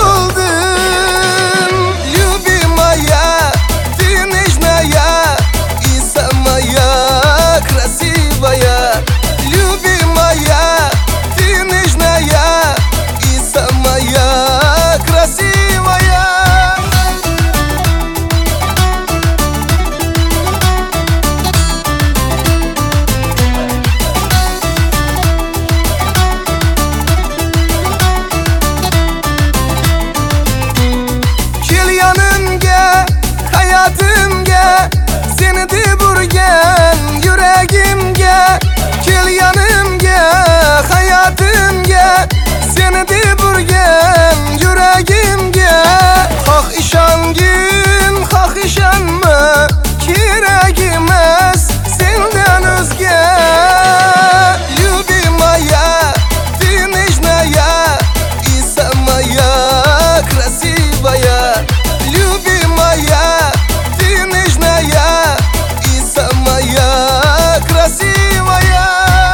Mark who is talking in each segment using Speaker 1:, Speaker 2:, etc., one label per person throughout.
Speaker 1: buldum. Любимая, ты нежная и самая красивая. Любимая, ты нежная и самая красивая. Hayatımga seni de burgen yüreğimge. Kel yanımga hayatımga seni de burgen yüreğimge. Hak işangin hak işanma kerek emas senden özge. Любимая, ты нежная и самая красивая. Любимая, ты нежная и самая красивая.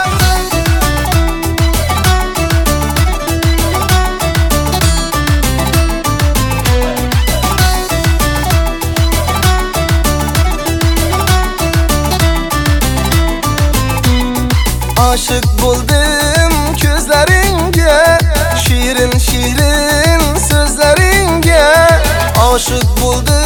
Speaker 1: Aşık buldum gözleringe, şirin şirin sözleringe. Aşık buldum